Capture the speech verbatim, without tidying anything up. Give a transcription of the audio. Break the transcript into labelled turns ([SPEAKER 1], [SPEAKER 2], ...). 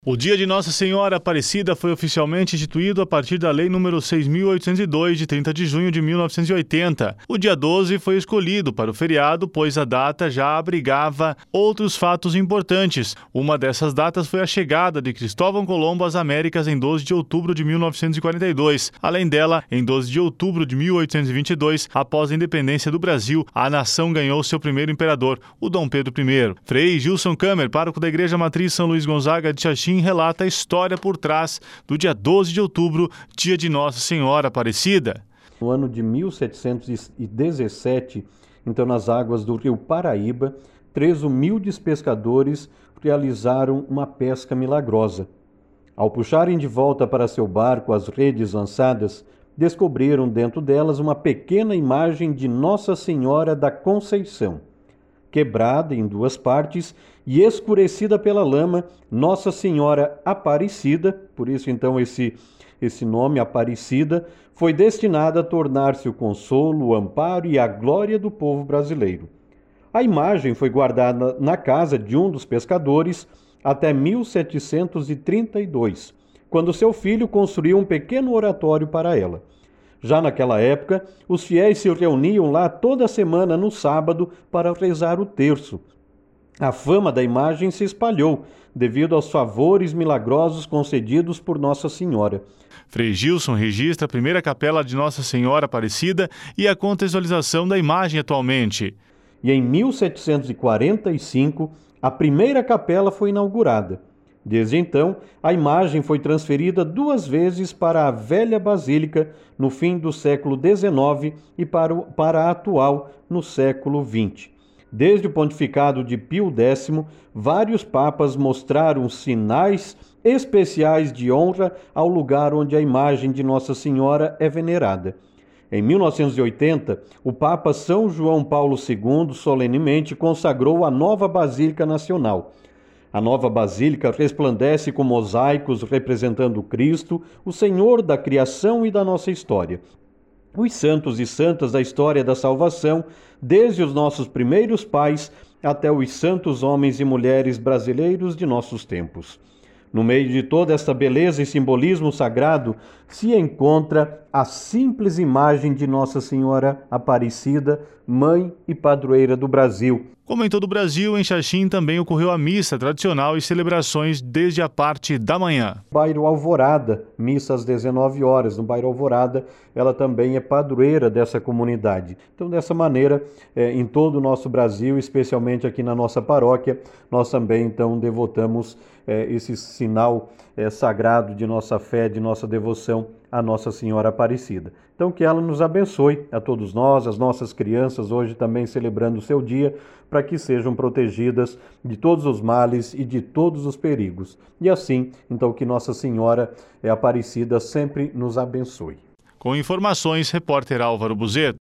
[SPEAKER 1] O Dia de Nossa Senhora Aparecida foi oficialmente instituído a partir da Lei número seis mil oitocentos e dois, de trinta de junho de mil novecentos e oitenta. O dia doze foi escolhido para o feriado, pois a data já abrigava outros fatos importantes. Uma dessas datas foi a chegada de Cristóvão Colombo às Américas em doze de outubro de mil novecentos e quarenta e dois. Além dela, em doze de outubro de mil oitocentos e vinte e dois, após a independência do Brasil, a nação ganhou seu primeiro imperador, o Dom Pedro I. Frei Gilson Câmer, pároco da Igreja Matriz São Luís Gonzaga de Xaxim, relata a história por trás do dia doze de outubro, dia de Nossa Senhora Aparecida.
[SPEAKER 2] No ano de mil setecentos e dezessete, então nas águas do rio Paraíba, três humildes pescadores realizaram uma pesca milagrosa. Ao puxarem de volta para seu barco as redes lançadas, descobriram dentro delas uma pequena imagem de Nossa Senhora da Conceição. Quebrada em duas partes e escurecida pela lama, Nossa Senhora Aparecida, por isso então esse, esse nome Aparecida, foi destinada a tornar-se o consolo, o amparo e a glória do povo brasileiro. A imagem foi guardada na casa de um dos pescadores até mil setecentos e trinta e dois, quando seu filho construiu um pequeno oratório para ela. Já naquela época, os fiéis se reuniam lá toda semana no sábado para rezar o terço. A fama da imagem se espalhou devido aos favores milagrosos concedidos por Nossa Senhora.
[SPEAKER 1] Frei Gilson registra a primeira capela de Nossa Senhora Aparecida e a contextualização da imagem atualmente.
[SPEAKER 2] E em mil setecentos e quarenta e cinco, a primeira capela foi inaugurada. Desde então, a imagem foi transferida duas vezes para a velha basílica no fim do século dezenove e para, o, para a atual no século vinte. Desde o pontificado de Pio X, vários papas mostraram sinais especiais de honra ao lugar onde a imagem de Nossa Senhora é venerada. Em mil novecentos e oitenta, o Papa São João Paulo segundo solenemente consagrou a nova Basílica Nacional. A nova basílica resplandece com mosaicos representando Cristo, o Senhor da criação e da nossa história. Os santos e santas da história da salvação, desde os nossos primeiros pais até os santos homens e mulheres brasileiros de nossos tempos. No meio de toda esta beleza e simbolismo sagrado, se encontra a simples imagem de Nossa Senhora Aparecida, mãe e padroeira do Brasil.
[SPEAKER 1] Como em todo o Brasil, em Xaxim também ocorreu a missa tradicional e celebrações desde a parte da manhã.
[SPEAKER 2] Bairro Alvorada, missa às dezenove horas. No bairro Alvorada, ela também é padroeira dessa comunidade. Então, dessa maneira, em todo o nosso Brasil, especialmente aqui na nossa paróquia, nós também então devotamos esse sinal sagrado de nossa fé, de nossa devoção a Nossa Senhora Aparecida. Então que ela nos abençoe, a todos nós, as nossas crianças, hoje também celebrando o seu dia, para que sejam protegidas de todos os males e de todos os perigos. E assim, então que Nossa Senhora Aparecida sempre nos abençoe.
[SPEAKER 1] Com informações, repórter Álvaro Buzeto.